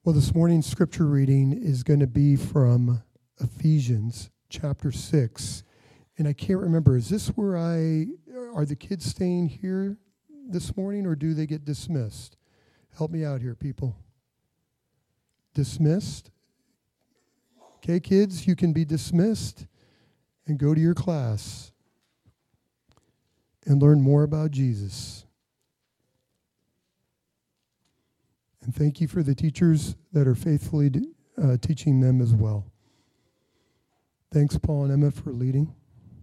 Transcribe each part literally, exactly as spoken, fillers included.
Well, this morning's scripture reading is going to be from Ephesians chapter six. And I can't remember, is this where I, are the kids staying here this morning or do they get dismissed? Help me out here, people. Dismissed? Okay, kids, you can be dismissed and go to your class and learn more about Jesus. And thank you for the teachers that are faithfully uh, teaching them as well. Thanks, Paul and Emma, for leading.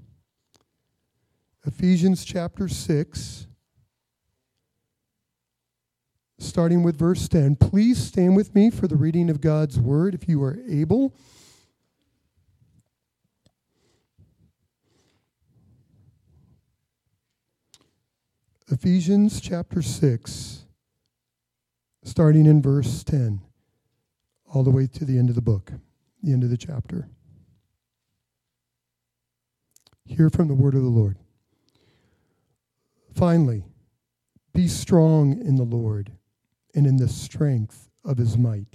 Ephesians chapter six, starting with verse ten. Please stand with me for the reading of God's word if you are able. Ephesians chapter six, starting in verse ten, all the way to the end of the book, the end of the chapter. Hear from the word of the Lord. Finally, be strong in the Lord and in the strength of his might.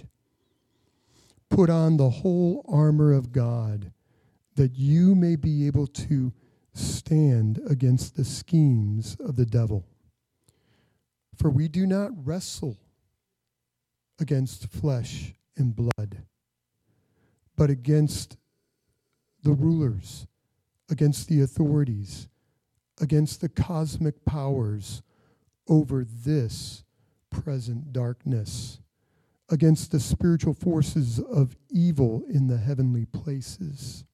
Put on the whole armor of God, that you may be able to stand against the schemes of the devil. For we do not wrestle against flesh and blood, but against the rulers, against the authorities, against the cosmic powers over this present darkness, against the spiritual forces of evil in the heavenly places.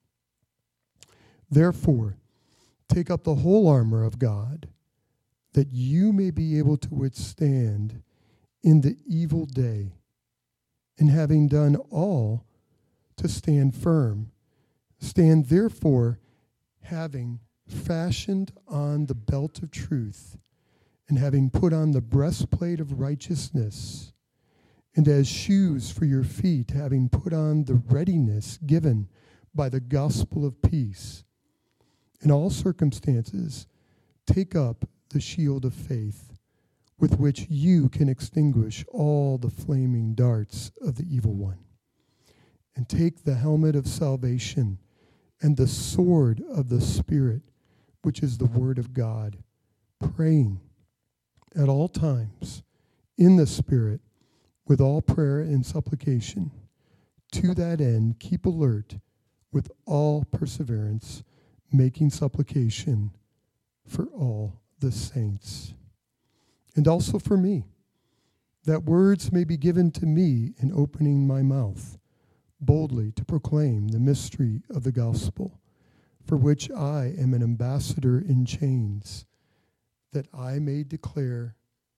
Therefore, take up the whole armor of God, that you may be able to withstand in the evil day, and having done all, to stand firm. Stand therefore, having fashioned on the belt of truth, and having put on the breastplate of righteousness, and as shoes for your feet, having put on the readiness given by the gospel of peace. In all circumstances, take up the shield of faith, with which you can extinguish all the flaming darts of the evil one. And take the helmet of salvation and the sword of the Spirit, which is the word of God, praying at all times in the Spirit with all prayer and supplication. To that end, keep alert with all perseverance, making supplication for all the saints. And also for me, that words may be given to me in opening my mouth boldly to proclaim the mystery of the gospel, for which I am an ambassador in chains, that I may declare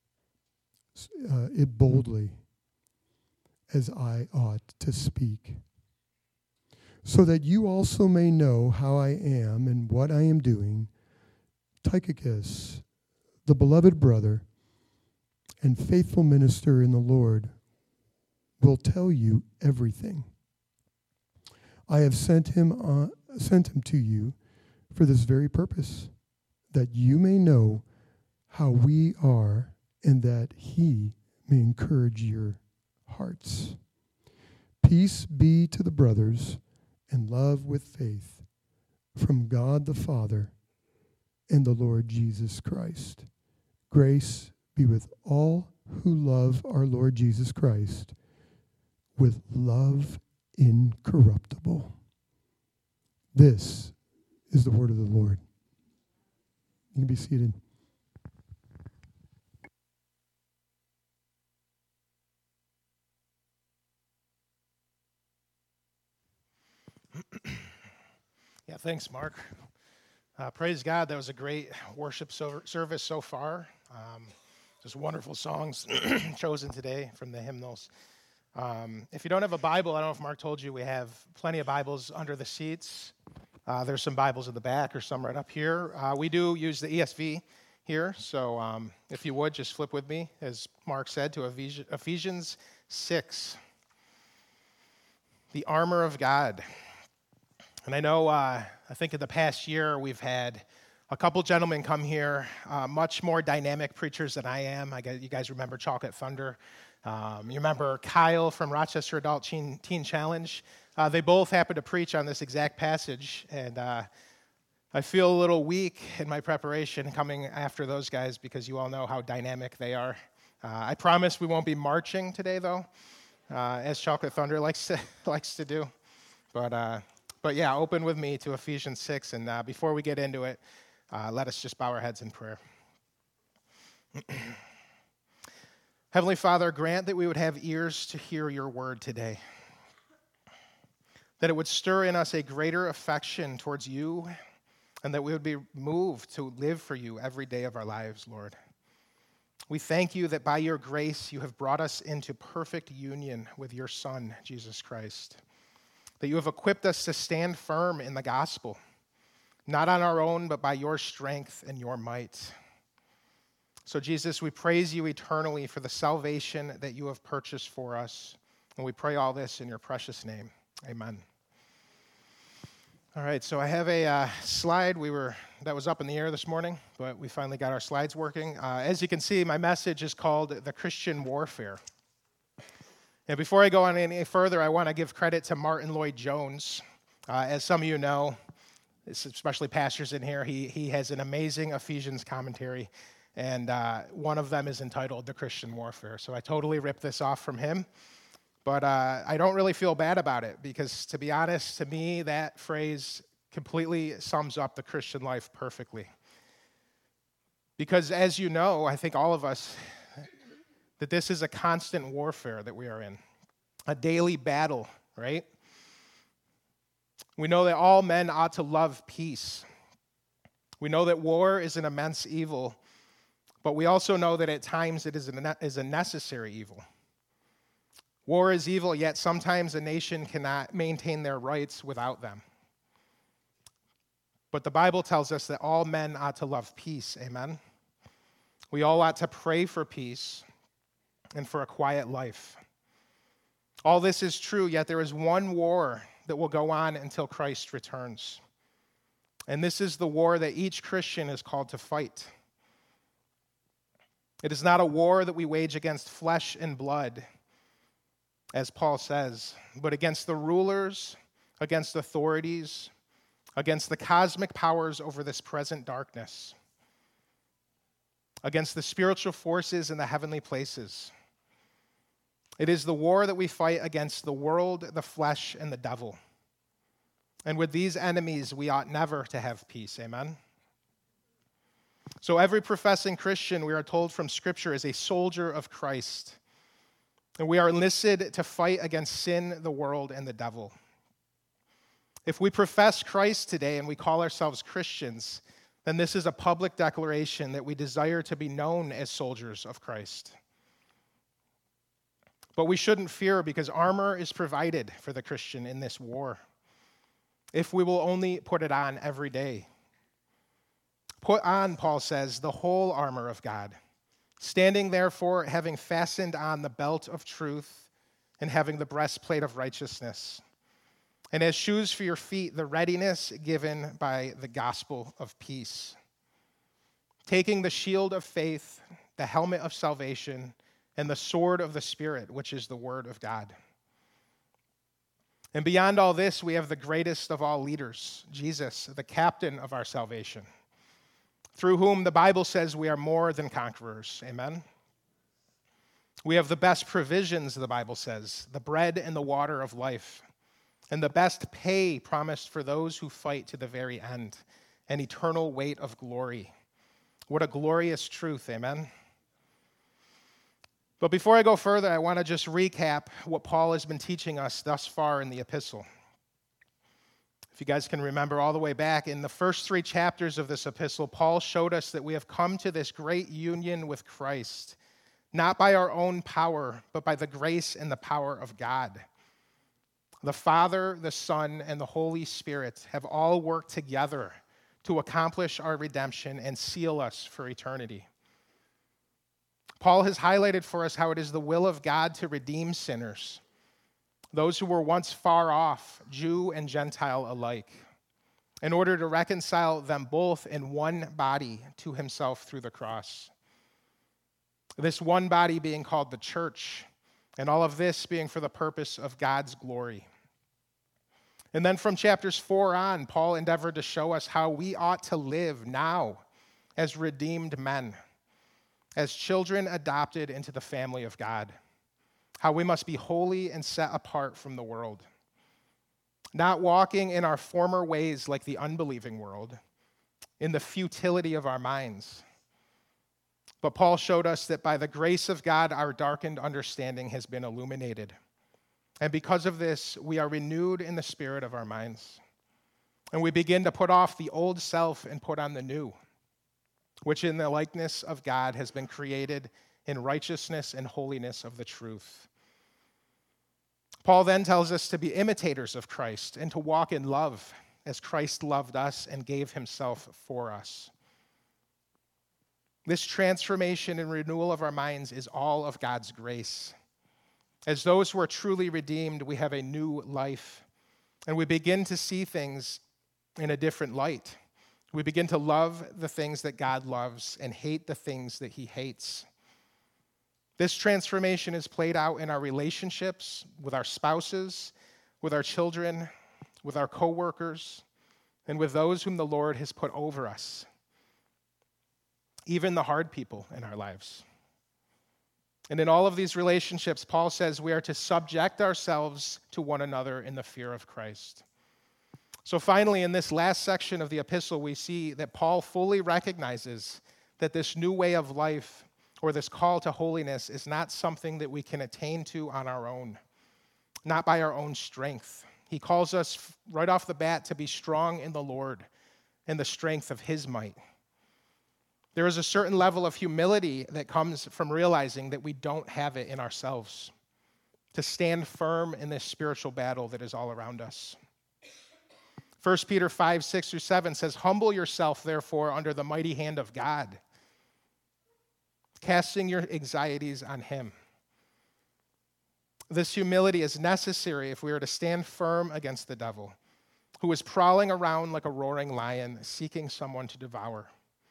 uh, it boldly as I ought to speak, so that you also may know how I am and what I am doing. Tychicus, the beloved brother and faithful minister in the Lord, will tell you everything. I have sent him on, sent him to you for this very purpose, that you may know how we are, and that he may encourage your hearts. Peace be to the brothers, and love with faith from God the Father and the Lord Jesus Christ. Grace be with all who love our Lord Jesus Christ with love incorruptible. This is the word of the Lord. You can be seated. Yeah, thanks, Mark. Uh, praise God. That was a great worship so- service so far. Um, just wonderful songs chosen today from the hymnals. Um, if you don't have a Bible, I don't know if Mark told you, we have plenty of Bibles under the seats. Uh, there's some Bibles in the back or some right up here. Uh, we do use the E S V here, so um, if you would, just flip with me, as Mark said, to Ephesians six, the armor of God. And I know, uh, I think in the past year, we've had a couple gentlemen come here, uh, much more dynamic preachers than I am. I guess you guys remember Chocolate Thunder. Um, you remember Kyle from Rochester Adult Teen, Teen Challenge? Uh, they both happened to preach on this exact passage, and uh, I feel a little weak in my preparation coming after those guys because you all know how dynamic they are. Uh, I promise we won't be marching today, though, uh, as Chocolate Thunder likes to likes to do. But uh, but yeah, open with me to Ephesians six, and uh, before we get into it, uh, let us just bow our heads in prayer. Heavenly Father, grant that we would have ears to hear your word today, that it would stir in us a greater affection towards you, and that we would be moved to live for you every day of our lives, Lord. We thank you that by your grace you have brought us into perfect union with your Son, Jesus Christ, that you have equipped us to stand firm in the gospel, not on our own, but by your strength and your might. So, Jesus, we praise you eternally for the salvation that you have purchased for us, and we pray all this in your precious name. Amen. All right, so I have a uh, slide we were that was up in the air this morning, but we finally got our slides working. Uh, as you can see, my message is called The Christian Warfare. And before I go on any further, I want to give credit to Martin Lloyd-Jones. Uh, as some of you know, especially pastors in here, he, he has an amazing Ephesians commentary, and uh, one of them is entitled The Christian Warfare. So I totally ripped this off from him. But uh, I don't really feel bad about it because, to be honest, to me, that phrase completely sums up the Christian life perfectly. Because as you know, I think all of us, that this is a constant warfare that we are in, a daily battle, right? We know that all men ought to love peace. We know that war is an immense evil, but we also know that at times it is a, is a necessary evil. War is evil, yet sometimes a nation cannot maintain their rights without them. But the Bible tells us that all men ought to love peace, amen? We all ought to pray for peace and for a quiet life. All this is true, yet there is one war that will go on until Christ returns. And this is the war that each Christian is called to fight. It is not a war that we wage against flesh and blood, as Paul says, but against the rulers, against authorities, against the cosmic powers over this present darkness, against the spiritual forces in the heavenly places. It is the war that we fight against the world, the flesh, and the devil. And with these enemies, we ought never to have peace, amen? So every professing Christian, we are told from Scripture, is a soldier of Christ. And we are enlisted to fight against sin, the world, and the devil. If we profess Christ today and we call ourselves Christians, then this is a public declaration that we desire to be known as soldiers of Christ. But we shouldn't fear because armor is provided for the Christian in this war, if we will only put it on every day. Put on, Paul says, the whole armor of God, standing therefore, having fastened on the belt of truth and having the breastplate of righteousness, and as shoes for your feet, the readiness given by the gospel of peace, taking the shield of faith, the helmet of salvation, and the sword of the Spirit, which is the word of God. And beyond all this, we have the greatest of all leaders, Jesus, the captain of our salvation, through whom the Bible says we are more than conquerors. Amen? We have the best provisions, the Bible says, the bread and the water of life, and the best pay promised for those who fight to the very end, an eternal weight of glory. What a glorious truth, amen? But before I go further, I want to just recap what Paul has been teaching us thus far in the epistle. If you guys can remember all the way back, in the first three chapters of this epistle, Paul showed us that we have come to this great union with Christ, not by our own power, but by the grace and the power of God. The Father, the Son, and the Holy Spirit have all worked together to accomplish our redemption and seal us for eternity. Paul has highlighted for us how it is the will of God to redeem sinners, those who were once far off, Jew and Gentile alike, in order to reconcile them both in one body to himself through the cross. This one body being called the church, And all of this being for the purpose of God's glory. And then from chapters four on, Paul endeavored to show us how we ought to live now as redeemed men, as children adopted into the family of God, how we must be holy and set apart from the world, not walking in our former ways like the unbelieving world, in the futility of our minds. But Paul showed us that by the grace of God, our darkened understanding has been illuminated. And because of this, we are renewed in the spirit of our minds. And we begin to put off the old self and put on the new, which in the likeness of God has been created in righteousness and holiness of the truth. Paul then tells us to be imitators of Christ and to walk in love as Christ loved us and gave himself for us. This transformation and renewal of our minds is all of God's grace. As those who are truly redeemed, we have a new life, and we begin to see things in a different light. We begin to love the things that God loves and hate the things that he hates. This transformation is played out in our relationships with our spouses, with our children, with our coworkers, and with those whom the Lord has put over us, even the hard people in our lives. And in all of these relationships, Paul says we are to subject ourselves to one another in the fear of Christ. So finally, in this last section of the epistle, we see that Paul fully recognizes that this new way of life, or this call to holiness, is not something that we can attain to on our own, not by our own strength. He calls us right off the bat to be strong in the Lord and the strength of his might. There is a certain level of humility that comes from realizing that we don't have it in ourselves to stand firm in this spiritual battle that is all around us. First Peter five, six through seven says, "Humble yourself, therefore, under the mighty hand of God, casting your anxieties on him." This humility is necessary if we are to stand firm against the devil, who is prowling around like a roaring lion, seeking someone to devour.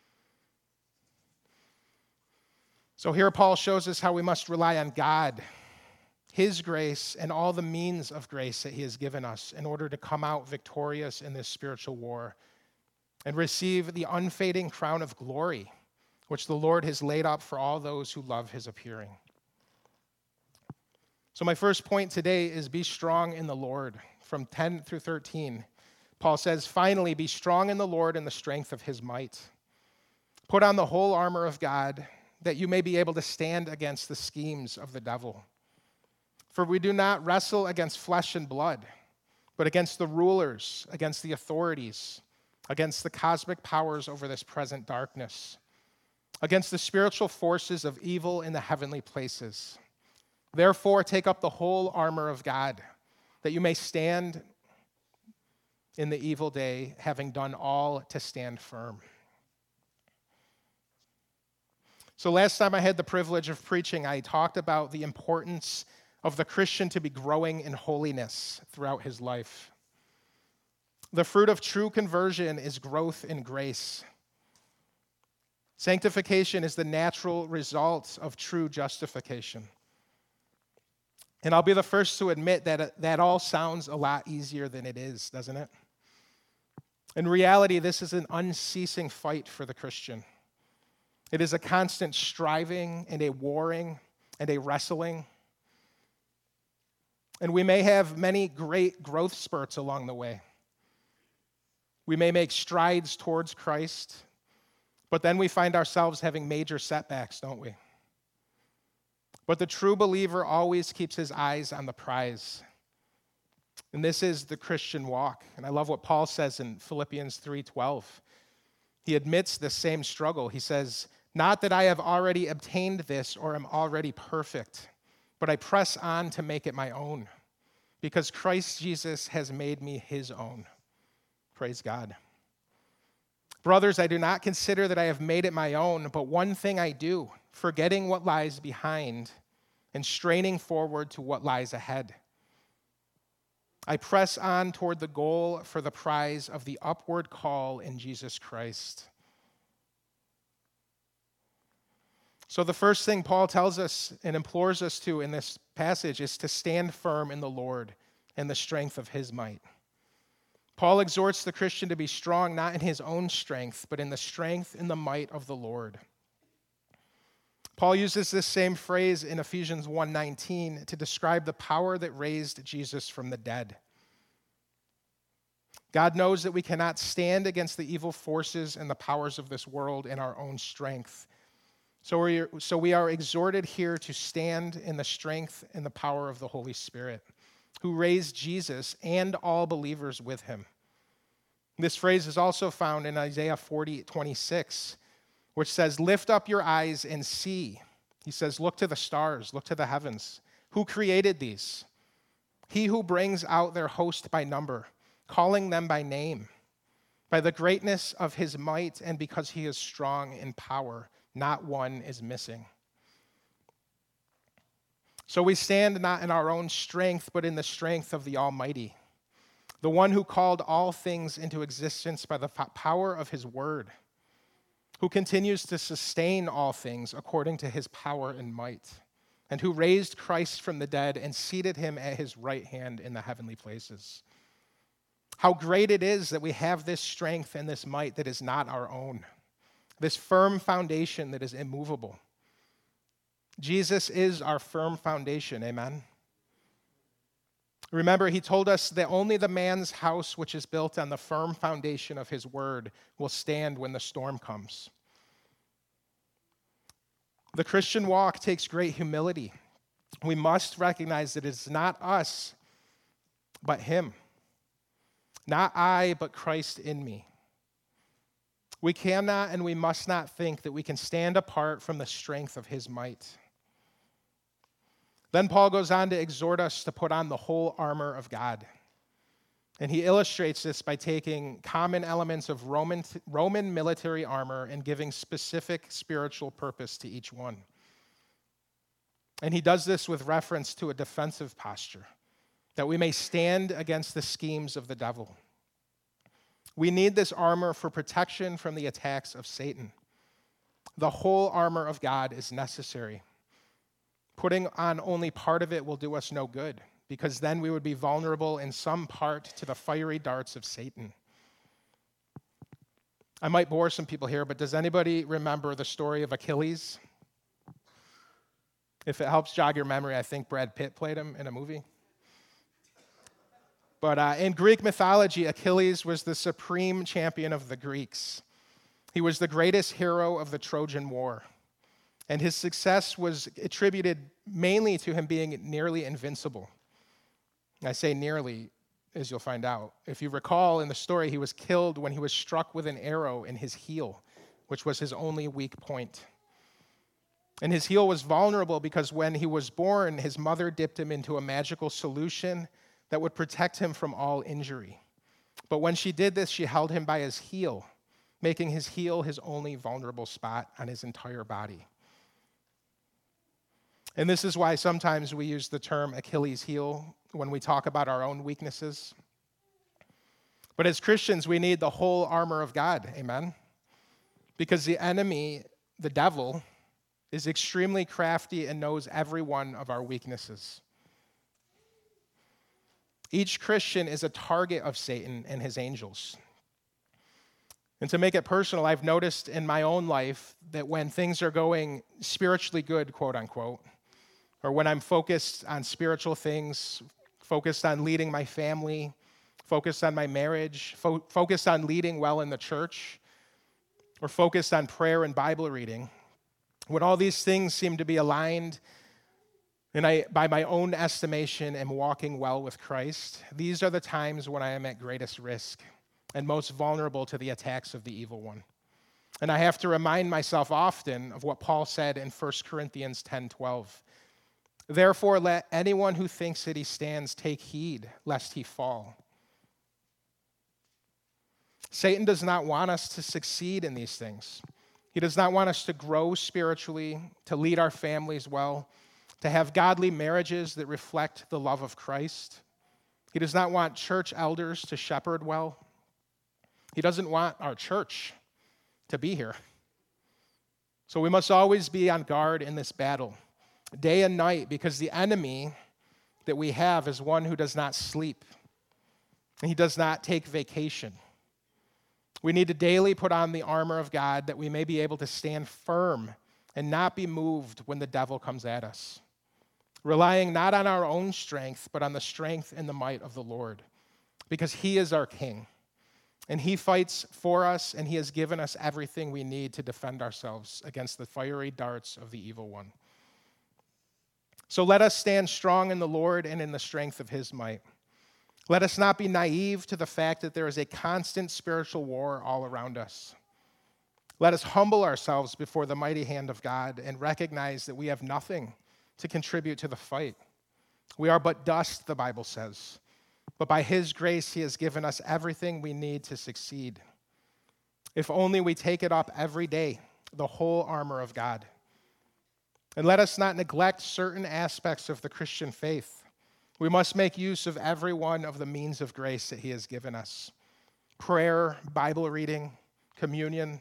So here Paul shows us how we must rely on God, his grace, and all the means of grace that he has given us in order to come out victorious in this spiritual war and receive the unfading crown of glory, which the Lord has laid up for all those who love his appearing. So my first point today is be strong in the Lord. From ten through thirteen, Paul says, "Finally, be strong in the Lord and the strength of his might. Put on the whole armor of God, that you may be able to stand against the schemes of the devil. For we do not wrestle against flesh and blood, but against the rulers, against the authorities, against the cosmic powers over this present darkness, against the spiritual forces of evil in the heavenly places. Therefore, take up the whole armor of God, that you may stand in the evil day, having done all to stand firm." So last time I had the privilege of preaching, I talked about the importance of the Christian to be growing in holiness throughout his life. The fruit of true conversion is growth in grace. Sanctification is the natural result of true justification. And I'll be the first to admit that that all sounds a lot easier than it is, doesn't it? In reality, this is an unceasing fight for the Christian. It is a constant striving and a warring and a wrestling. And we may have many great growth spurts along the way. We may make strides towards Christ, but then we find ourselves having major setbacks, don't we? But the true believer always keeps his eyes on the prize. And this is the Christian walk. And I love what Paul says in Philippians three twelve. He admits the same struggle. He says, "Not that I have already obtained this or am already perfect, but I press on to make it my own, because Christ Jesus has made me his own." Praise God. "Brothers, I do not consider that I have made it my own, but one thing I do, forgetting what lies behind and straining forward to what lies ahead. I press on toward the goal for the prize of the upward call in Jesus Christ." So the first thing Paul tells us and implores us to in this passage is to stand firm in the Lord and the strength of his might. Paul exhorts the Christian to be strong not in his own strength, but in the strength and the might of the Lord. Paul uses this same phrase in Ephesians one nineteen to describe the power that raised Jesus from the dead. God knows that we cannot stand against the evil forces and the powers of this world in our own strength. So we are, so we are exhorted here to stand in the strength and the power of the Holy Spirit, who raised Jesus and all believers with him. This phrase is also found in Isaiah forty twenty-six, which says, "Lift up your eyes and see." He says, "Look to the stars, look to the heavens. Who created these? He who brings out their host by number, calling them by name. By the greatness of his might and because he is strong in power, not one is missing." So we stand not in our own strength, but in the strength of the Almighty, the one who called all things into existence by the power of his word, who continues to sustain all things according to his power and might, and who raised Christ from the dead and seated him at his right hand in the heavenly places. How great it is that we have this strength and this might that is not our own, this firm foundation that is immovable. Jesus is our firm foundation, amen? Remember, he told us that only the man's house which is built on the firm foundation of his word will stand when the storm comes. The Christian walk takes great humility. We must recognize that it's not us, but him. Not I, but Christ in me. We cannot and we must not think that we can stand apart from the strength of his might. Then Paul goes on to exhort us to put on the whole armor of God. And he illustrates this by taking common elements of Roman, Roman military armor and giving specific spiritual purpose to each one. And he does this with reference to a defensive posture, that we may stand against the schemes of the devil. We need this armor for protection from the attacks of Satan. The whole armor of God is necessary. Putting on only part of it will do us no good, because then we would be vulnerable in some part to the fiery darts of Satan. I might bore some people here, but does anybody remember the story of Achilles? If it helps jog your memory, I think Brad Pitt played him in a movie. But uh, in Greek mythology, Achilles was the supreme champion of the Greeks. He was the greatest hero of the Trojan War. And his success was attributed mainly to him being nearly invincible. I say nearly, as you'll find out. If you recall in the story, he was killed when he was struck with an arrow in his heel, which was his only weak point. And his heel was vulnerable because when he was born, his mother dipped him into a magical solution that would protect him from all injury. But when she did this, she held him by his heel, making his heel his only vulnerable spot on his entire body. And this is why sometimes we use the term Achilles heel when we talk about our own weaknesses. But as Christians, we need the whole armor of God, amen? Because the enemy, the devil, is extremely crafty and knows every one of our weaknesses. Each Christian is a target of Satan and his angels. And to make it personal, I've noticed in my own life that when things are going spiritually good, quote unquote, or when I'm focused on spiritual things, focused on leading my family, focused on my marriage, fo- focused on leading well in the church, or focused on prayer and Bible reading, when all these things seem to be aligned, and I, by my own estimation, am walking well with Christ, these are the times when I am at greatest risk and most vulnerable to the attacks of the evil one. And I have to remind myself often of what Paul said in First Corinthians ten twelve. Therefore, let anyone who thinks that he stands take heed, lest he fall. Satan does not want us to succeed in these things. He does not want us to grow spiritually, to lead our families well, to have godly marriages that reflect the love of Christ. He does not want church elders to shepherd well. He doesn't want our church to be here. So we must always be on guard in this battle, day and night, because the enemy that we have is one who does not sleep, and he does not take vacation. We need to daily put on the armor of God that we may be able to stand firm and not be moved when the devil comes at us, relying not on our own strength, but on the strength and the might of the Lord, because he is our King, and he fights for us, and he has given us everything we need to defend ourselves against the fiery darts of the evil one. So let us stand strong in the Lord and in the strength of his might. Let us not be naive to the fact that there is a constant spiritual war all around us. Let us humble ourselves before the mighty hand of God and recognize that we have nothing to contribute to the fight. We are but dust, the Bible says, but by his grace he has given us everything we need to succeed. If only we take it up every day, the whole armor of God. And let us not neglect certain aspects of the Christian faith. We must make use of every one of the means of grace that he has given us. Prayer, Bible reading, communion.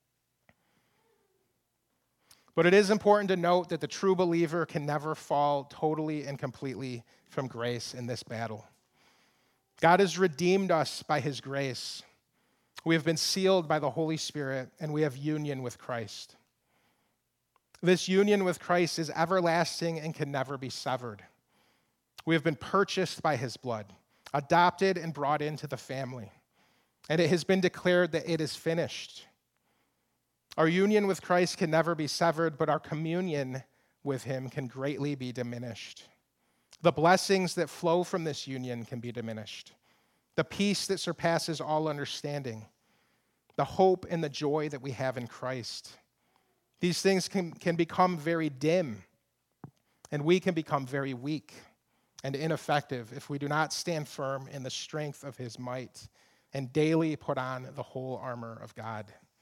But it is important to note that the true believer can never fall totally and completely from grace in this battle. God has redeemed us by his grace. We have been sealed by the Holy Spirit, and we have union with Christ. This union with Christ is everlasting and can never be severed. We have been purchased by his blood, adopted and brought into the family, and it has been declared that it is finished. Our union with Christ can never be severed, but our communion with him can greatly be diminished. The blessings that flow from this union can be diminished. The peace that surpasses all understanding. The hope and the joy that we have in Christ. These things can, can become very dim, and we can become very weak and ineffective if we do not stand firm in the strength of his might and daily put on the whole armor of God.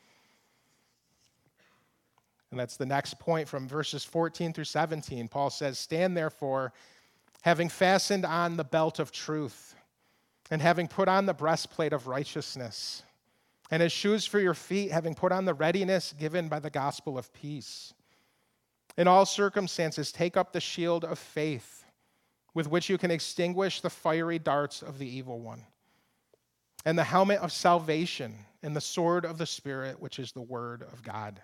And that's the next point from verses fourteen through seventeen. Paul says, "Stand therefore, having fastened on the belt of truth, and having put on the breastplate of righteousness, and as shoes for your feet, having put on the readiness given by the gospel of peace. In all circumstances, take up the shield of faith, with which you can extinguish the fiery darts of the evil one, and the helmet of salvation, and the sword of the Spirit, which is the word of God."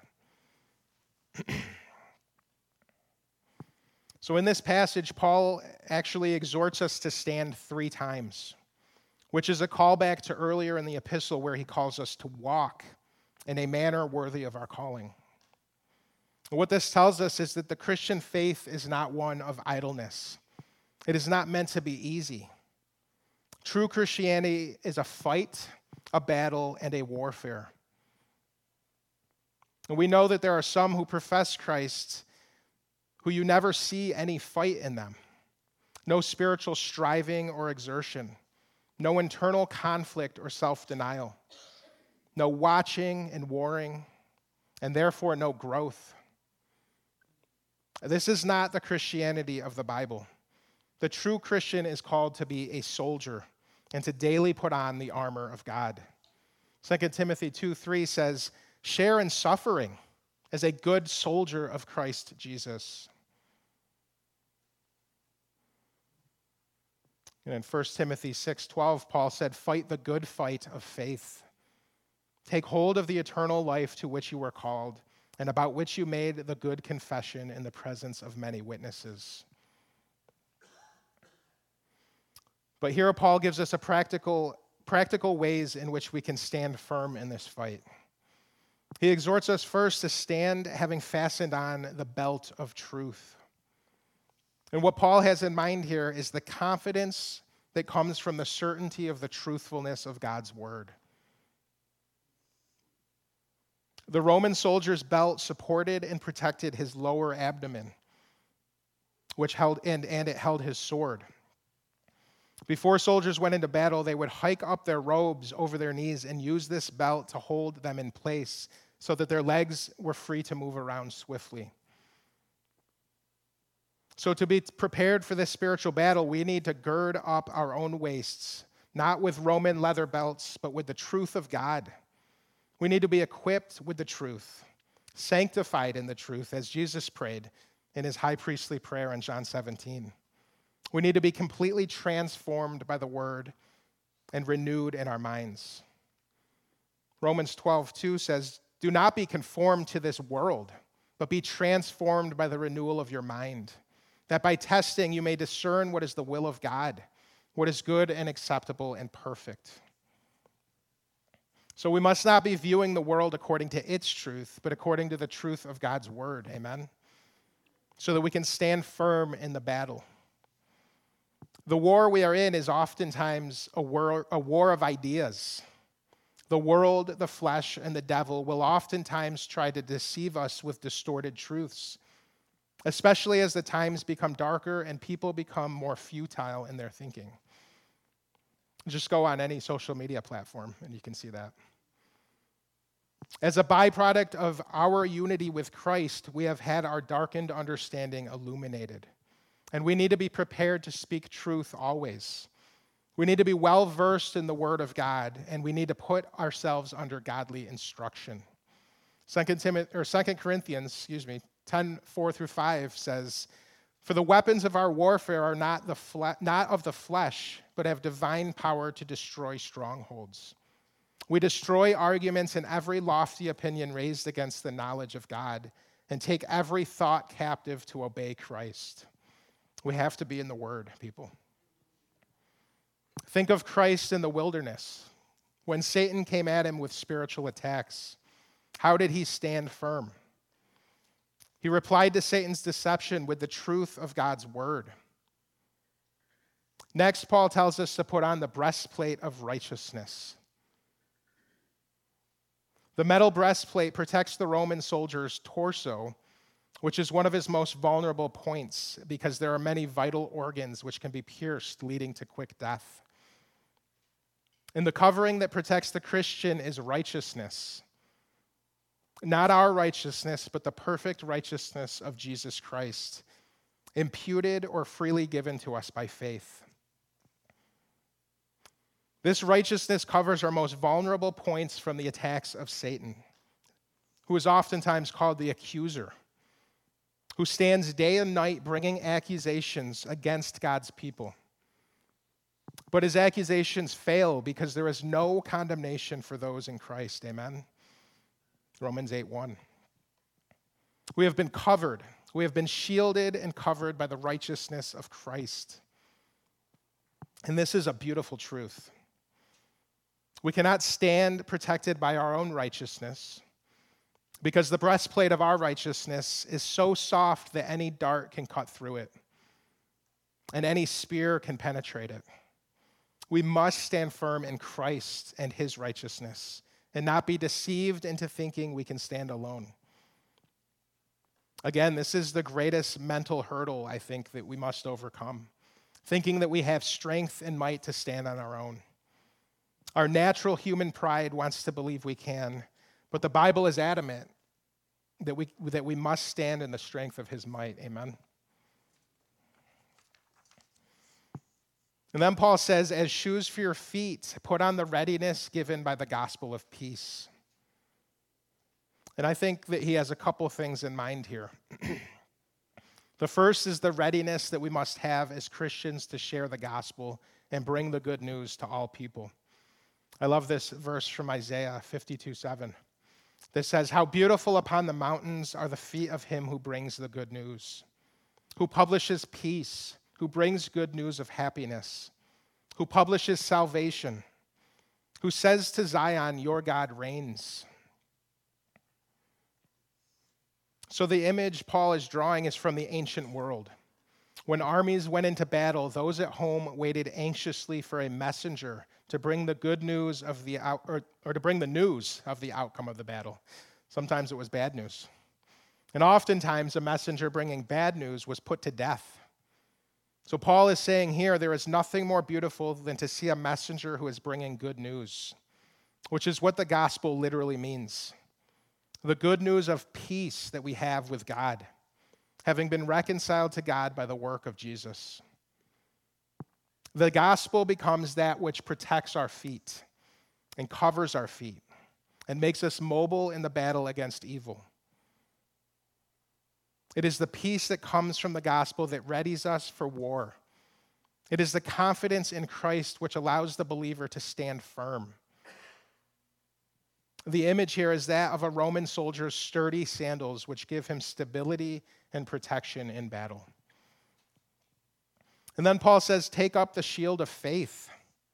So in this passage, Paul actually exhorts us to stand three times, which is a callback to earlier in the epistle where he calls us to walk in a manner worthy of our calling. What this tells us is that the Christian faith is not one of idleness. It is not meant to be easy. True Christianity is a fight, a battle, and a warfare. And we know that there are some who profess Christ who you never see any fight in them. No spiritual striving or exertion. No internal conflict or self-denial. No watching and warring, and therefore no growth. This is not the Christianity of the Bible. The true Christian is called to be a soldier and to daily put on the armor of God. Second Timothy two three says, "Share in suffering as a good soldier of Christ Jesus." And in First Timothy six twelve, Paul said, "Fight the good fight of faith. Take hold of the eternal life to which you were called, and about which you made the good confession in the presence of many witnesses." But here Paul gives us a practical, practical ways in which we can stand firm in this fight. He exhorts us first to stand having fastened on the belt of truth. And what Paul has in mind here is the confidence that comes from the certainty of the truthfulness of God's word. The Roman soldier's belt supported and protected his lower abdomen, which held and, and it held his sword. Before soldiers went into battle, they would hike up their robes over their knees and use this belt to hold them in place so that their legs were free to move around swiftly. So to be prepared for this spiritual battle, we need to gird up our own waists, not with Roman leather belts, but with the truth of God. We need to be equipped with the truth. sanctified in the truth, as Jesus prayed in his high priestly prayer in John seventeen. We need to be completely transformed by the word and renewed in our minds. Romans twelve two says, "Do not be conformed to this world, but be transformed by the renewal of your mind, that by testing you may discern what is the will of God, what is good and acceptable and perfect." So we must not be viewing the world according to its truth, but according to the truth of God's word, amen? So that we can stand firm in the battle. The war we are in is oftentimes a war, a war of ideas. The world, the flesh, and the devil will oftentimes try to deceive us with distorted truths, especially as the times become darker and people become more futile in their thinking. Just go on any social media platform and you can see that. As a byproduct of our unity with Christ, we have had our darkened understanding illuminated. And we need to be prepared to speak truth always. We need to be well-versed in the Word of God, and we need to put ourselves under godly instruction. Second Timothy, or Second Corinthians, excuse me, ten, four through five says, "For the weapons of our warfare are not, the fle- not of the flesh, but have divine power to destroy strongholds. We destroy arguments and every lofty opinion raised against the knowledge of God, and take every thought captive to obey Christ." We have to be in the Word, people. Think of Christ in the wilderness. When Satan came at him with spiritual attacks, how did he stand firm? He replied to Satan's deception with the truth of God's word. Next, Paul tells us to put on the breastplate of righteousness. The metal breastplate protects the Roman soldier's torso, which is one of his most vulnerable points because there are many vital organs which can be pierced, leading to quick death. And the covering that protects the Christian is righteousness. Not our righteousness, but the perfect righteousness of Jesus Christ, imputed or freely given to us by faith. This righteousness covers our most vulnerable points from the attacks of Satan, who is oftentimes called the accuser, who stands day and night bringing accusations against God's people. But his accusations fail because there is no condemnation for those in Christ. Amen? Romans eight one. We have been covered. We have been shielded and covered by the righteousness of Christ. And this is a beautiful truth. We cannot stand protected by our own righteousness, because the breastplate of our righteousness is so soft that any dart can cut through it, and any spear can penetrate it. We must stand firm in Christ and his righteousness, and not be deceived into thinking we can stand alone. Again, this is the greatest mental hurdle, I think, that we must overcome, thinking that we have strength and might to stand on our own. Our natural human pride wants to believe we can, but the Bible is adamant that we, that we must stand in the strength of his might. Amen? And then Paul says, as shoes for your feet, put on the readiness given by the gospel of peace. And I think that he has a couple things in mind here. The first is the readiness that we must have as Christians to share the gospel and bring the good news to all people. I love this verse from Isaiah fifty-two seven. That says, how beautiful upon the mountains are the feet of him who brings the good news, who publishes peace, who brings good news of happiness, who publishes salvation, who says to Zion, your God reigns. So the image Paul is drawing is from the ancient world. When armies went into battle, those at home waited anxiously for a messenger to bring the good news of the out, or, or to bring the news of the outcome of the battle. Sometimes it was bad news. And oftentimes a messenger bringing bad news was put to death. So Paul is saying here, there is nothing more beautiful than to see a messenger who is bringing good news, which is what the gospel literally means. The good news of peace that we have with God, having been reconciled to God by the work of Jesus. The gospel becomes that which protects our feet and covers our feet and makes us mobile in the battle against evil. It is the peace that comes from the gospel that readies us for war. It is the confidence in Christ which allows the believer to stand firm. The image here is that of a Roman soldier's sturdy sandals, which give him stability and protection in battle. And then Paul says, take up the shield of faith.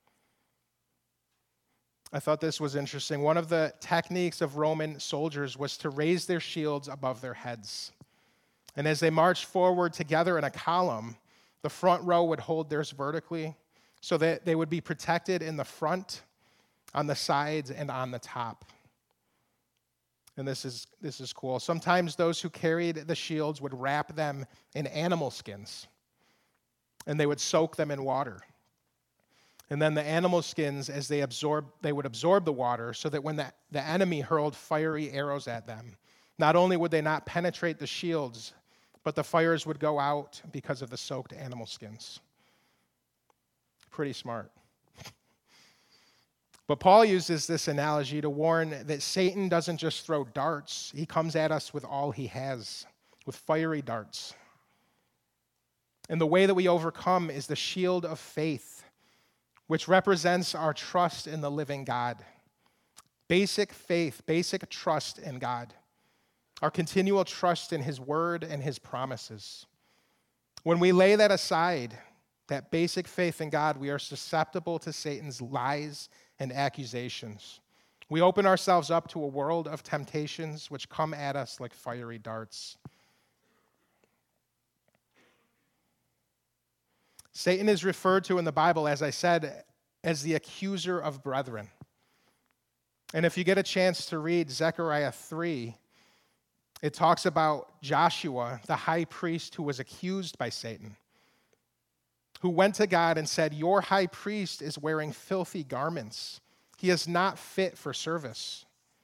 I thought this was interesting. One of the techniques of Roman soldiers was to raise their shields above their heads. And as they marched forward together in a column, the front row would hold theirs vertically so that they would be protected in the front, on the sides, and on the top. And this is, this is cool. Sometimes those who carried the shields would wrap them in animal skins, and they would soak them in water. And then the animal skins, as they absorb, they would absorb the water so that when the, the enemy hurled fiery arrows at them, not only would they not penetrate the shields, but the fires would go out because of the soaked animal skins. Pretty smart. But Paul uses this analogy to warn that Satan doesn't just throw darts. He comes at us with all he has, with fiery darts. And the way that we overcome is the shield of faith, which represents our trust in the living God. Basic faith, basic trust in God. Our continual trust in his word and his promises. When we lay that aside, that basic faith in God, we are susceptible to Satan's lies and accusations. We open ourselves up to a world of temptations which come at us like fiery darts. Satan is referred to in the Bible, as I said, as the accuser of brethren. And if you get a chance to read Zechariah three, it talks about Joshua, the high priest who was accused by Satan, who went to God and said, your high priest is wearing filthy garments. He is not fit for service.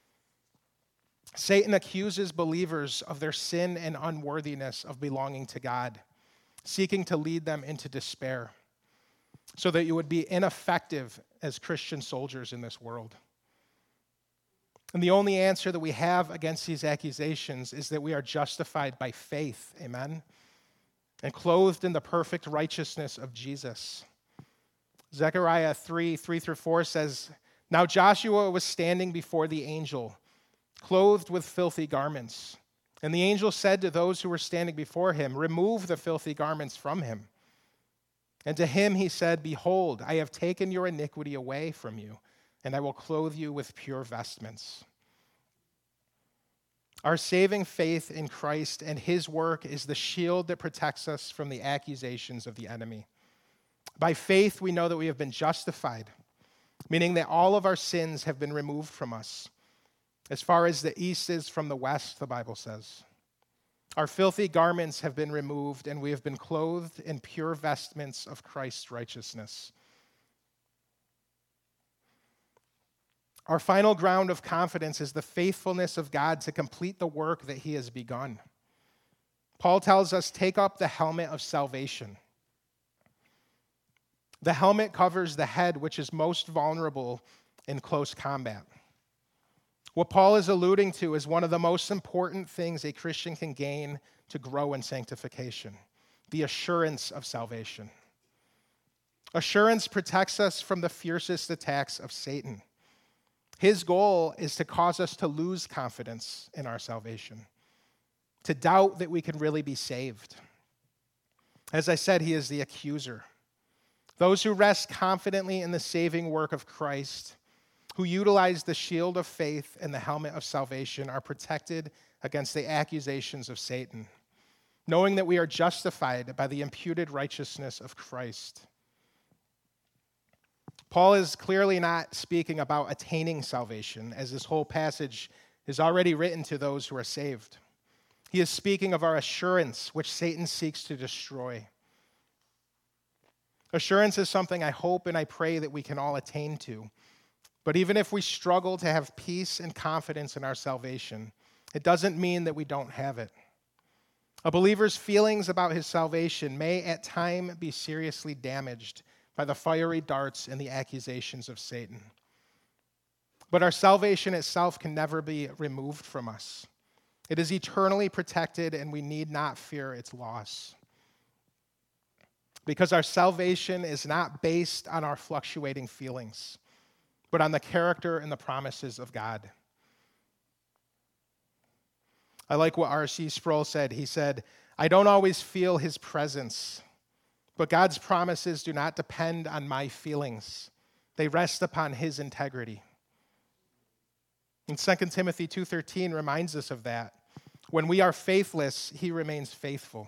Satan accuses believers of their sin and unworthiness of belonging to God, seeking to lead them into despair so that you would be ineffective as Christian soldiers in this world. And the only answer that we have against these accusations is that we are justified by faith, amen? And clothed in the perfect righteousness of Jesus. Zechariah three, three through four says, now Joshua was standing before the angel, clothed with filthy garments. And the angel said to those who were standing before him, remove the filthy garments from him. And to him he said, behold, I have taken your iniquity away from you, and I will clothe you with pure vestments. Our saving faith in Christ and his work is the shield that protects us from the accusations of the enemy. By faith, we know that we have been justified, meaning that all of our sins have been removed from us, as far as the east is from the west, the Bible says. Our filthy garments have been removed, and we have been clothed in pure vestments of Christ's righteousness. Our final ground of confidence is the faithfulness of God to complete the work that he has begun. Paul tells us, take up the helmet of salvation. The helmet covers the head, which is most vulnerable in close combat. What Paul is alluding to is one of the most important things a Christian can gain to grow in sanctification, the assurance of salvation. Assurance protects us from the fiercest attacks of Satan. His goal is to cause us to lose confidence in our salvation, to doubt that we can really be saved. As I said, he is the accuser. Those who rest confidently in the saving work of Christ, who utilize the shield of faith and the helmet of salvation, are protected against the accusations of Satan, knowing that we are justified by the imputed righteousness of Christ. Paul is clearly not speaking about attaining salvation, as this whole passage is already written to those who are saved. He is speaking of our assurance, which Satan seeks to destroy. Assurance is something I hope and I pray that we can all attain to. But even if we struggle to have peace and confidence in our salvation, it doesn't mean that we don't have it. A believer's feelings about his salvation may at times be seriously damaged by the fiery darts and the accusations of Satan. But our salvation itself can never be removed from us. It is eternally protected, and we need not fear its loss. Because our salvation is not based on our fluctuating feelings, but on the character and the promises of God. I like what R C Sproul said. He said, I don't always feel his presence, but God's promises do not depend on my feelings. They rest upon his integrity. And Second Timothy two thirteen reminds us of that. When we are faithless, he remains faithful.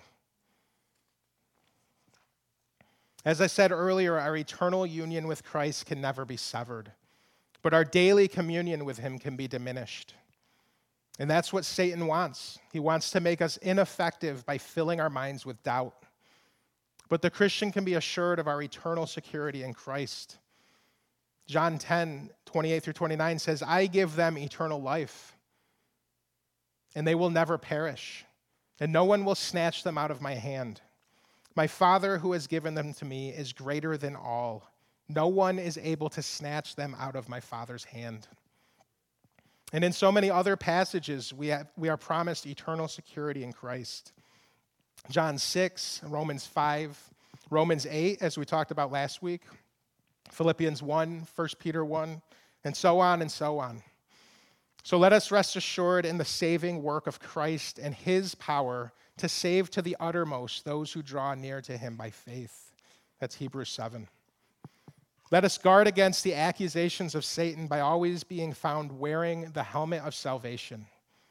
As I said earlier, our eternal union with Christ can never be severed, but our daily communion with him can be diminished. And that's what Satan wants. He wants to make us ineffective by filling our minds with doubt. But the Christian can be assured of our eternal security in Christ. John ten, twenty-eight through twenty-nine says, I give them eternal life, and they will never perish, and no one will snatch them out of my hand. My Father who has given them to me is greater than all. No one is able to snatch them out of my Father's hand. And in so many other passages, we, have, we are promised eternal security in Christ. John six, Romans five, Romans eight, as we talked about last week, Philippians one, First Peter one, and so on and so on. So let us rest assured in the saving work of Christ and his power to save to the uttermost those who draw near to him by faith. That's Hebrews seven. Let us guard against the accusations of Satan by always being found wearing the helmet of salvation.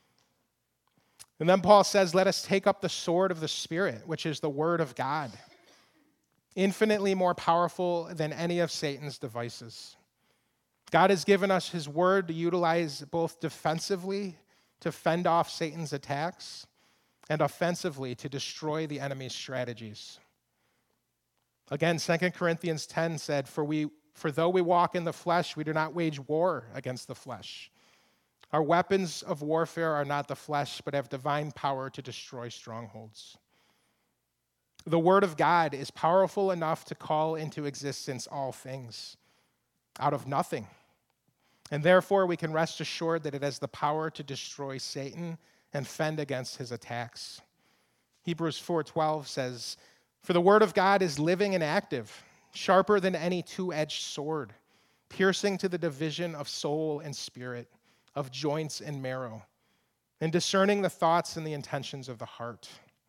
And then Paul says, let us take up the sword of the Spirit, which is the word of God, infinitely more powerful than any of Satan's devices. God has given us his word to utilize both defensively to fend off Satan's attacks and offensively to destroy the enemy's strategies. Again, Second Corinthians ten said, for we, for though we walk in the flesh, we do not wage war against the flesh. Our weapons of warfare are not the flesh, but have divine power to destroy strongholds. The word of God is powerful enough to call into existence all things out of nothing. And therefore, we can rest assured that it has the power to destroy Satan and fend against his attacks. Hebrews four twelve says, for the word of God is living and active, sharper than any two-edged sword, piercing to the division of soul and spirit, of joints and marrow, and discerning the thoughts and the intentions of the heart.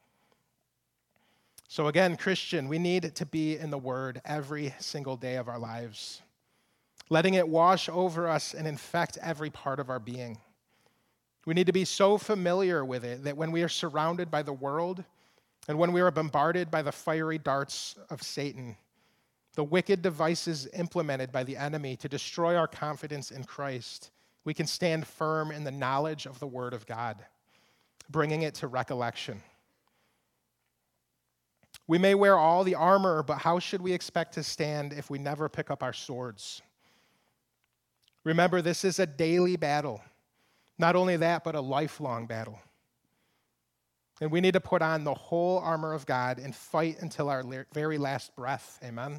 So again, Christian, we need to be in the word every single day of our lives, letting it wash over us and infect every part of our being. We need to be so familiar with it that when we are surrounded by the world and when we are bombarded by the fiery darts of Satan, the wicked devices implemented by the enemy to destroy our confidence in Christ, we can stand firm in the knowledge of the word of God, bringing it to recollection. We may wear all the armor, but how should we expect to stand if we never pick up our swords? Remember, this is a daily battle. Not only that, but a lifelong battle. And we need to put on the whole armor of God and fight until our very last breath. Amen?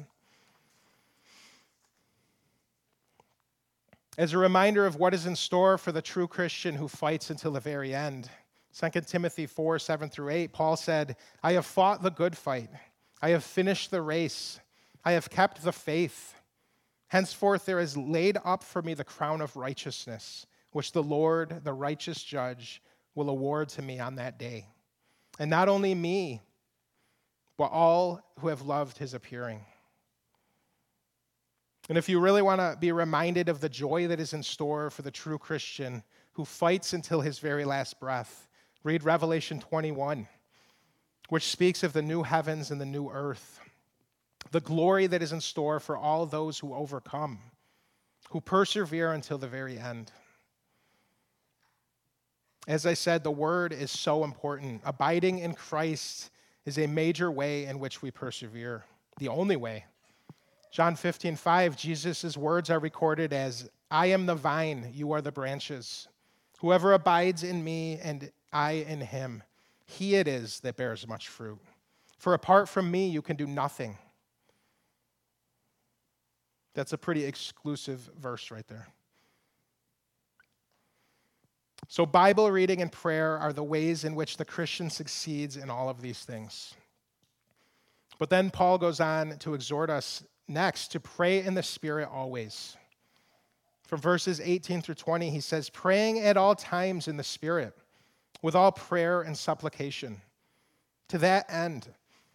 As a reminder of what is in store for the true Christian who fights until the very end, Second Timothy four, seven through eight, Paul said, I have fought the good fight. I have finished the race. I have kept the faith. Henceforth there is laid up for me the crown of righteousness, which the Lord, the righteous judge, will award to me on that day. And not only me, but all who have loved his appearing. And if you really want to be reminded of the joy that is in store for the true Christian who fights until his very last breath, read Revelation twenty-one, which speaks of the new heavens and the new earth, the glory that is in store for all those who overcome, who persevere until the very end. As I said, the word is so important. Abiding in Christ is a major way in which we persevere, the only way. John fifteen five, Jesus' words are recorded as, I am the vine, you are the branches. Whoever abides in me and I in him, he it is that bears much fruit. For apart from me, you can do nothing. That's a pretty exclusive verse right there. So Bible reading and prayer are the ways in which the Christian succeeds in all of these things. But then Paul goes on to exhort us next to pray in the Spirit always. From verses eighteen through twenty, he says, praying at all times in the Spirit, with all prayer and supplication. To that end,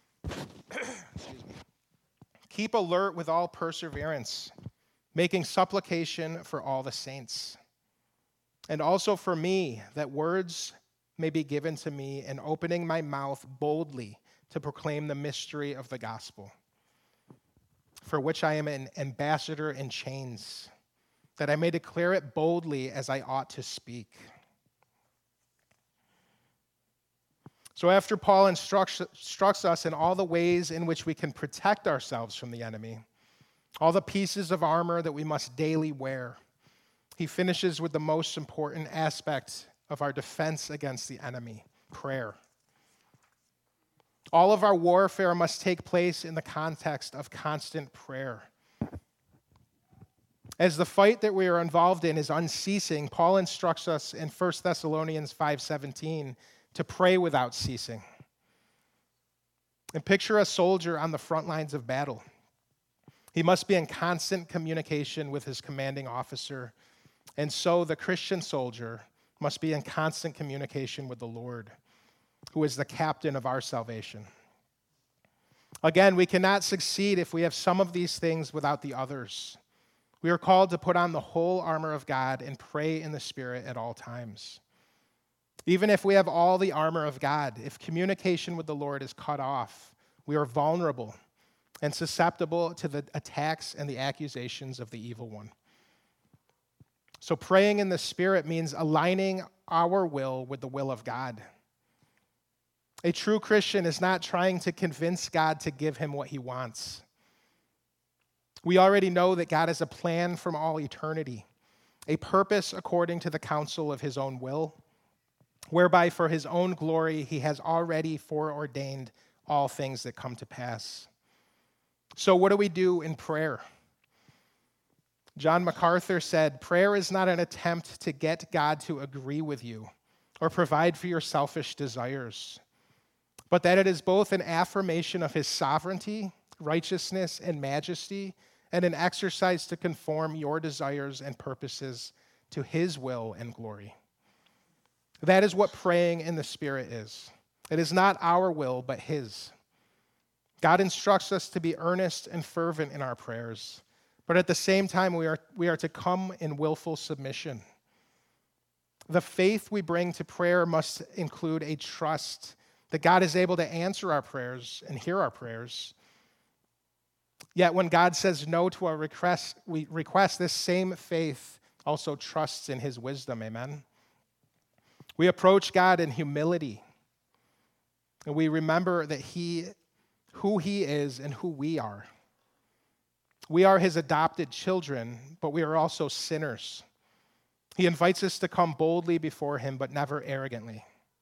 keep alert with all perseverance, making supplication for all the saints. And also for me, that words may be given to me in opening my mouth boldly to proclaim the mystery of the gospel, for which I am an ambassador in chains, that I may declare it boldly as I ought to speak. So after Paul instructs, instructs us in all the ways in which we can protect ourselves from the enemy, all the pieces of armor that we must daily wear, he finishes with the most important aspect of our defense against the enemy, prayer. All of our warfare must take place in the context of constant prayer. As the fight that we are involved in is unceasing, Paul instructs us in First Thessalonians five seventeen to pray without ceasing. And picture a soldier on the front lines of battle. He must be in constant communication with his commanding officer. And so the Christian soldier must be in constant communication with the Lord, who is the captain of our salvation. Again, we cannot succeed if we have some of these things without the others. We are called to put on the whole armor of God and pray in the Spirit at all times. Even if we have all the armor of God, if communication with the Lord is cut off, we are vulnerable and susceptible to the attacks and the accusations of the evil one. So praying in the Spirit means aligning our will with the will of God. A true Christian is not trying to convince God to give him what he wants. We already know that God has a plan from all eternity, a purpose according to the counsel of his own will, whereby for his own glory he has already foreordained all things that come to pass. So what do we do in prayer? John MacArthur said, prayer is not an attempt to get God to agree with you or provide for your selfish desires, but that it is both an affirmation of his sovereignty, righteousness, and majesty, and an exercise to conform your desires and purposes to his will and glory. That is what praying in the Spirit is. It is not our will, but his. God instructs us to be earnest and fervent in our prayers, but at the same time, we are, we are to come in willful submission. The faith we bring to prayer must include a trust that God is able to answer our prayers and hear our prayers. Yet when God says no to our request, we request this same faith also trusts in his wisdom, amen? We approach God in humility, and we remember that he, who he is and who we are. We are his adopted children, but we are also sinners. He invites us to come boldly before him, but never arrogantly.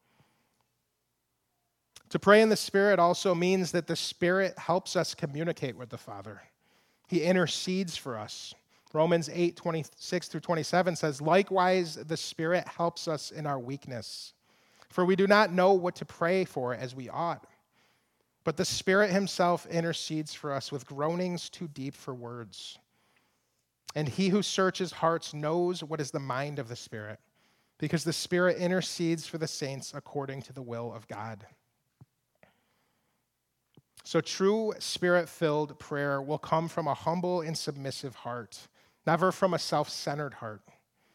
To pray in the Spirit also means that the Spirit helps us communicate with the Father. He intercedes for us. Romans eight, twenty-six through twenty-seven says, likewise, the Spirit helps us in our weakness, for we do not know what to pray for as we ought. But the Spirit himself intercedes for us with groanings too deep for words. And he who searches hearts knows what is the mind of the Spirit, because the Spirit intercedes for the saints according to the will of God. So true Spirit-filled prayer will come from a humble and submissive heart, never from a self-centered heart.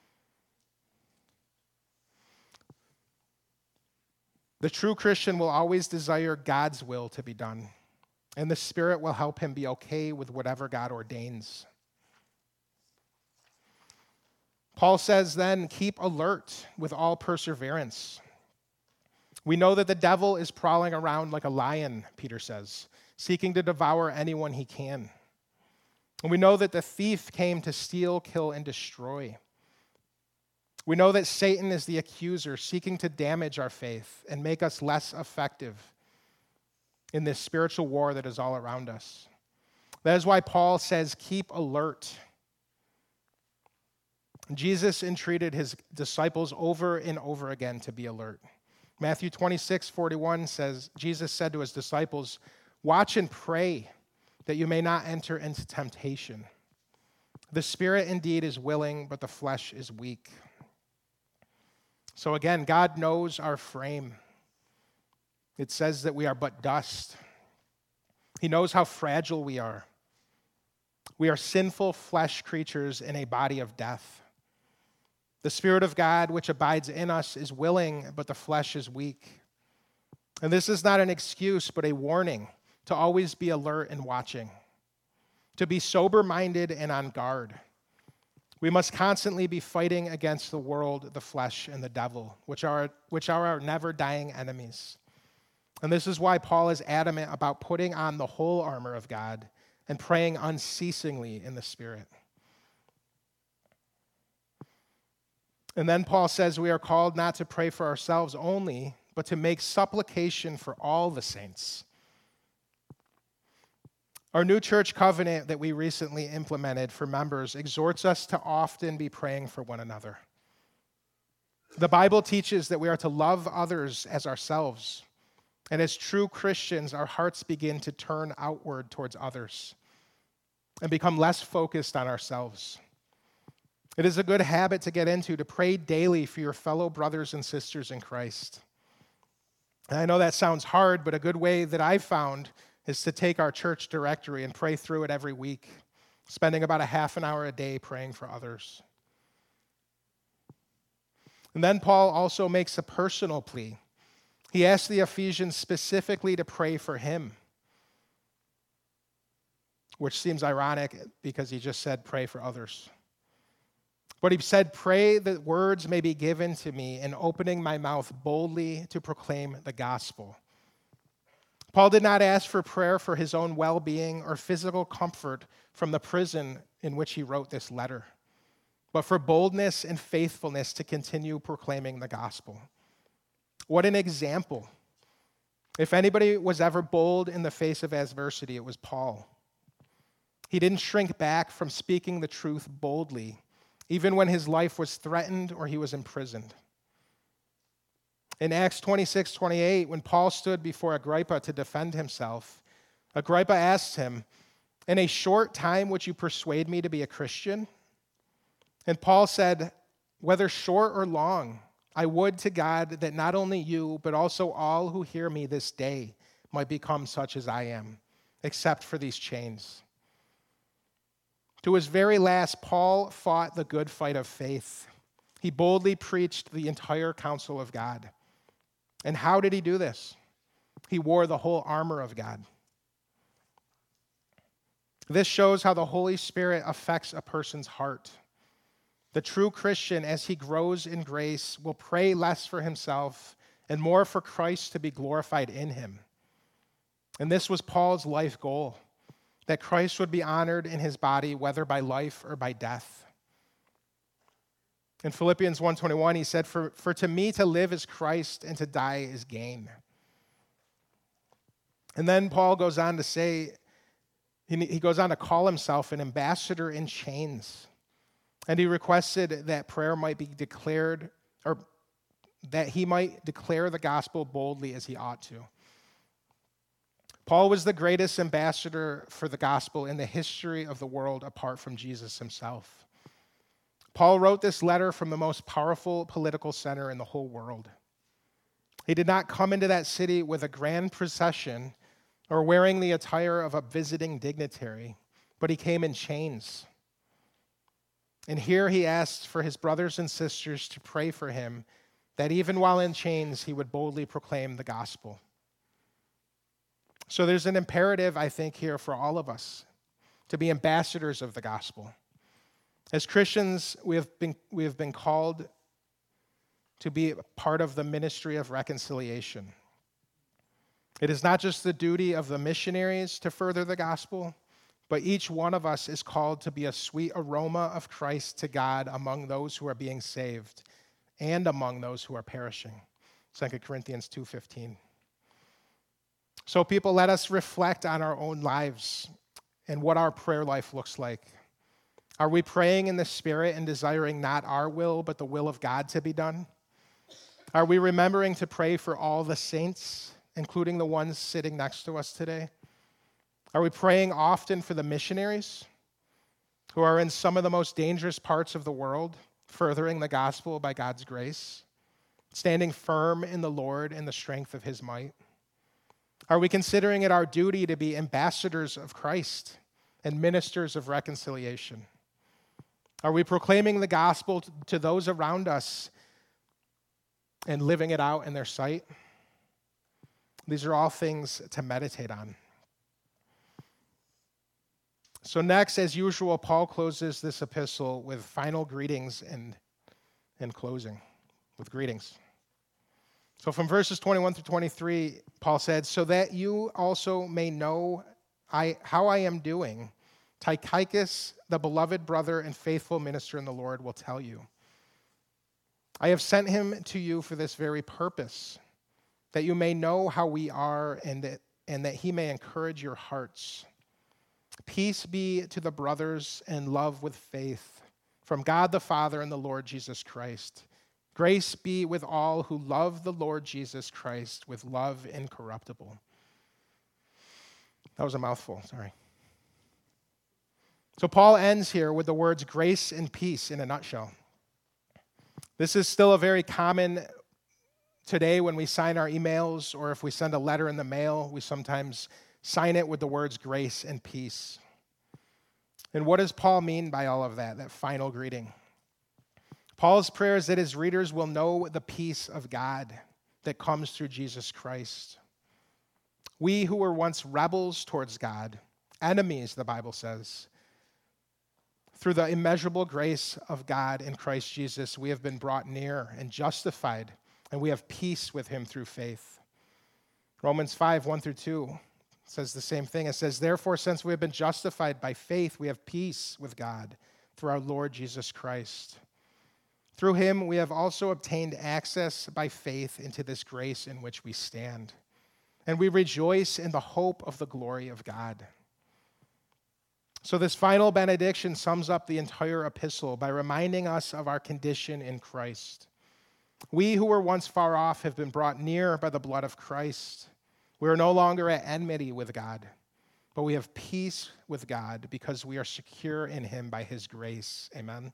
The true Christian will always desire God's will to be done, and the Spirit will help him be okay with whatever God ordains. Paul says then, keep alert with all perseverance. We know that the devil is prowling around like a lion, Peter says, seeking to devour anyone he can. And we know that the thief came to steal, kill, and destroy. We know that Satan is the accuser, seeking to damage our faith and make us less effective in this spiritual war that is all around us. That is why Paul says, keep alert. Jesus entreated his disciples over and over again to be alert. Matthew twenty-six forty-one says, Jesus said to his disciples, "Watch and pray that you may not enter into temptation. The spirit indeed is willing, but the flesh is weak." So again, God knows our frame. It says that we are but dust. He knows how fragile we are. We are sinful flesh creatures in a body of death. The Spirit of God, which abides in us, is willing, but the flesh is weak. And this is not an excuse, but a warning to always be alert and watching, to be sober-minded and on guard. We must constantly be fighting against the world, the flesh, and the devil, which are, which are our never-dying enemies. And this is why Paul is adamant about putting on the whole armor of God and praying unceasingly in the Spirit. And then Paul says we are called not to pray for ourselves only, but to make supplication for all the saints. Our new church covenant that we recently implemented for members exhorts us to often be praying for one another. The Bible teaches that we are to love others as ourselves. And as true Christians, our hearts begin to turn outward towards others and become less focused on ourselves. It is a good habit to get into, to pray daily for your fellow brothers and sisters in Christ. And I know that sounds hard, but a good way that I've found is to take our church directory and pray through it every week, spending about a half an hour a day praying for others. And then Paul also makes a personal plea. He asks the Ephesians specifically to pray for him, which seems ironic because he just said pray for others. But he said, "Pray that words may be given to me in opening my mouth boldly to proclaim the gospel." Paul did not ask for prayer for his own well-being or physical comfort from the prison in which he wrote this letter, but for boldness and faithfulness to continue proclaiming the gospel. What an example. If anybody was ever bold in the face of adversity, it was Paul. He didn't shrink back from speaking the truth boldly, even when his life was threatened or he was imprisoned. In Acts twenty-six twenty-eight, when Paul stood before Agrippa to defend himself, Agrippa asked him, "In a short time would you persuade me to be a Christian?" And Paul said, "Whether short or long, I would to God that not only you, but also all who hear me this day might become such as I am, except for these chains." To his very last, Paul fought the good fight of faith. He boldly preached the entire counsel of God. And how did he do this? He wore the whole armor of God. This shows how the Holy Spirit affects a person's heart. The true Christian, as he grows in grace, will pray less for himself and more for Christ to be glorified in him. And this was Paul's life goal, that Christ would be honored in his body, whether by life or by death. In Philippians one twenty-one, he said, for, for to me to live is Christ and to die is gain. And then Paul goes on to say, he, he goes on to call himself an ambassador in chains. And he requested that prayer might be declared, or that he might declare the gospel boldly as he ought to. Paul was the greatest ambassador for the gospel in the history of the world apart from Jesus himself. Paul wrote this letter from the most powerful political center in the whole world. He did not come into that city with a grand procession or wearing the attire of a visiting dignitary, but he came in chains. And here he asked for his brothers and sisters to pray for him, that even while in chains, he would boldly proclaim the gospel. So there's an imperative, I think, here for all of us to be ambassadors of the gospel. As Christians, we have been, we have been called to be part of the ministry of reconciliation. It is not just the duty of the missionaries to further the gospel, but each one of us is called to be a sweet aroma of Christ to God among those who are being saved and among those who are perishing. Second Corinthians two fifteen. So people, let us reflect on our own lives and what our prayer life looks like. Are we praying in the Spirit and desiring not our will, but the will of God to be done? Are we remembering to pray for all the saints, including the ones sitting next to us today? Are we praying often for the missionaries who are in some of the most dangerous parts of the world, furthering the gospel by God's grace, standing firm in the Lord and the strength of his might? Are we considering it our duty to be ambassadors of Christ and ministers of reconciliation? Are we proclaiming the gospel to those around us and living it out in their sight? These are all things to meditate on. So next, as usual, Paul closes this epistle with final greetings and, and closing with greetings. So from verses twenty-one through twenty-three, Paul said, "So that you also may know I, how I am doing, Tychicus, the beloved brother and faithful minister in the Lord, will tell you. I have sent him to you for this very purpose, that you may know how we are and that, and that he may encourage your hearts. Peace be to the brothers and love with faith from God the Father and the Lord Jesus Christ. Grace be with all who love the Lord Jesus Christ with love incorruptible." That was a mouthful, sorry. So Paul ends here with the words grace and peace in a nutshell. This is still a very common today when we sign our emails or if we send a letter in the mail, we sometimes sign it with the words grace and peace. And what does Paul mean by all of that, that final greeting? Paul's prayer is that his readers will know the peace of God that comes through Jesus Christ. We who were once rebels towards God, enemies, the Bible says, through the immeasurable grace of God in Christ Jesus, we have been brought near and justified, and we have peace with him through faith. Romans five, one through two says the same thing. It says, "Therefore, since we have been justified by faith, we have peace with God through our Lord Jesus Christ. Through him, we have also obtained access by faith into this grace in which we stand, and we rejoice in the hope of the glory of God." So this final benediction sums up the entire epistle by reminding us of our condition in Christ. We who were once far off have been brought near by the blood of Christ. We are no longer at enmity with God, but we have peace with God because we are secure in him by his grace. Amen.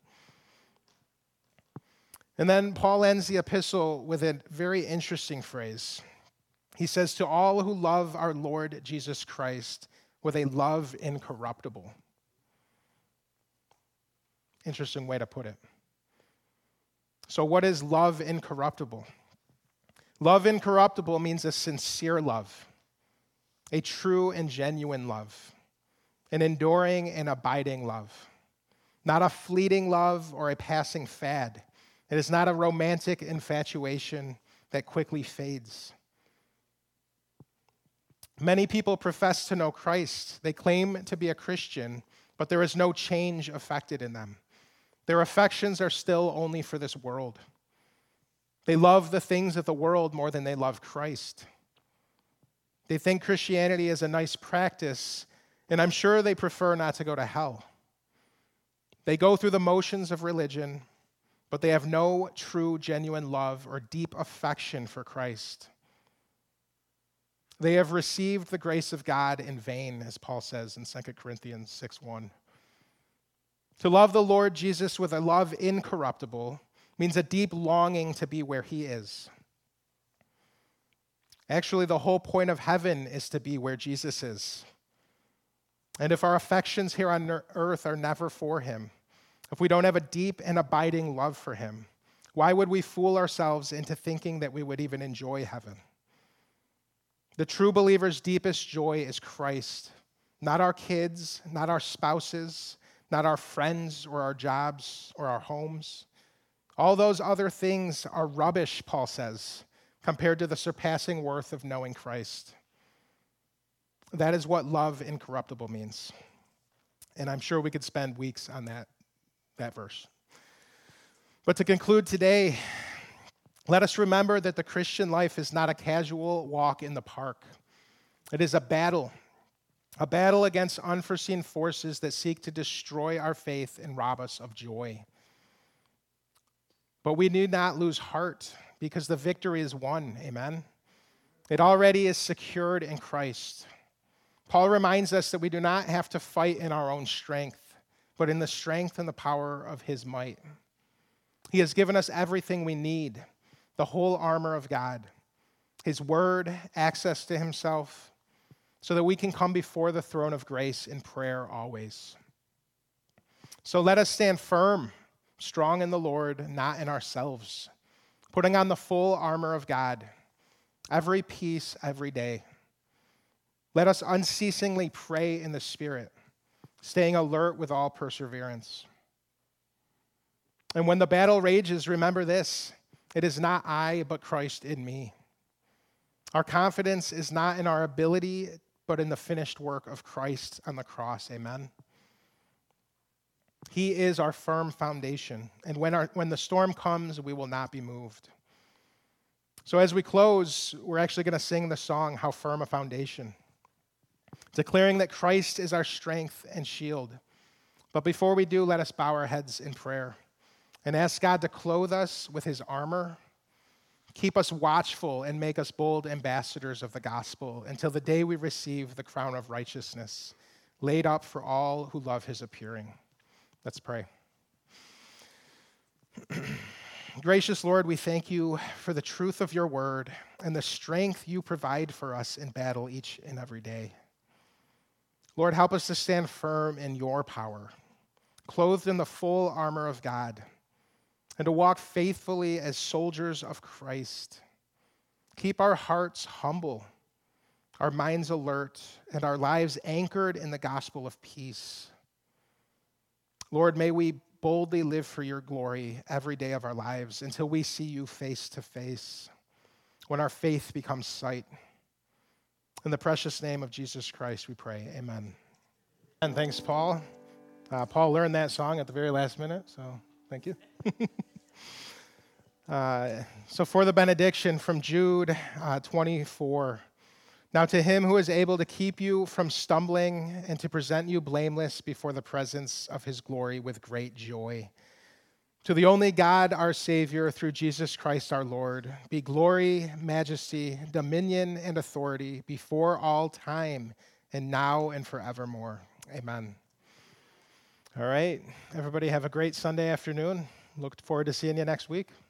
And then Paul ends the epistle with a very interesting phrase. He says, "To all who love our Lord Jesus Christ with a love incorruptible." Interesting way to put it. So what is love incorruptible? Love incorruptible means a sincere love, a true and genuine love, an enduring and abiding love, not a fleeting love or a passing fad. It is not a romantic infatuation that quickly fades. Many people profess to know Christ. They claim to be a Christian, but there is no change affected in them. Their affections are still only for this world. They love the things of the world more than they love Christ. They think Christianity is a nice practice, and I'm sure they prefer not to go to hell. They go through the motions of religion, but they have no true, genuine love or deep affection for Christ. They have received the grace of God in vain, as Paul says in Second Corinthians six one. To love the Lord Jesus with a love incorruptible means a deep longing to be where he is. Actually, the whole point of heaven is to be where Jesus is. And if our affections here on earth are never for him, if we don't have a deep and abiding love for him, why would we fool ourselves into thinking that we would even enjoy heaven? The true believer's deepest joy is Christ, not our kids, not our spouses, not our friends or our jobs or our homes. All those other things are rubbish, Paul says, compared to the surpassing worth of knowing Christ. That is what love incorruptible means. And I'm sure we could spend weeks on that, that verse. But to conclude today, let us remember that the Christian life is not a casual walk in the park. It is a battle. a battle against unforeseen forces that seek to destroy our faith and rob us of joy. But we need not lose heart because the victory is won, amen? It already is secured in Christ. Paul reminds us that we do not have to fight in our own strength, but in the strength and the power of his might. He has given us everything we need, the whole armor of God, his word, access to himself, so that we can come before the throne of grace in prayer always. So let us stand firm, strong in the Lord, not in ourselves, putting on the full armor of God, every piece, every day. Let us unceasingly pray in the Spirit, staying alert with all perseverance. And when the battle rages, remember this: it is not I, but Christ in me. Our confidence is not in our ability, but in the finished work of Christ on the cross, amen? He is our firm foundation, and when, our, when the storm comes, we will not be moved. So as we close, we're actually going to sing the song, How Firm a Foundation, declaring that Christ is our strength and shield. But before we do, let us bow our heads in prayer and ask God to clothe us with his armor, keep us watchful, and make us bold ambassadors of the gospel until the day we receive the crown of righteousness, laid up for all who love his appearing. Let's pray. Gracious Lord, we thank you for the truth of your word and the strength you provide for us in battle each and every day. Lord, help us to stand firm in your power, clothed in the full armor of God, and to walk faithfully as soldiers of Christ. Keep our hearts humble, our minds alert, and our lives anchored in the gospel of peace. Lord, may we boldly live for your glory every day of our lives until we see you face to face, when our faith becomes sight. In the precious name of Jesus Christ, we pray. Amen. And thanks, Paul. Uh, Paul learned that song at the very last minute, so thank you. uh, so for the benediction from Jude uh, twenty-four. Now to him who is able to keep you from stumbling and to present you blameless before the presence of his glory with great joy. To the only God, our Savior, through Jesus Christ our Lord, be glory, majesty, dominion, and authority before all time, and now and forevermore. Amen. All right. Everybody have a great Sunday afternoon. Look forward to seeing you next week.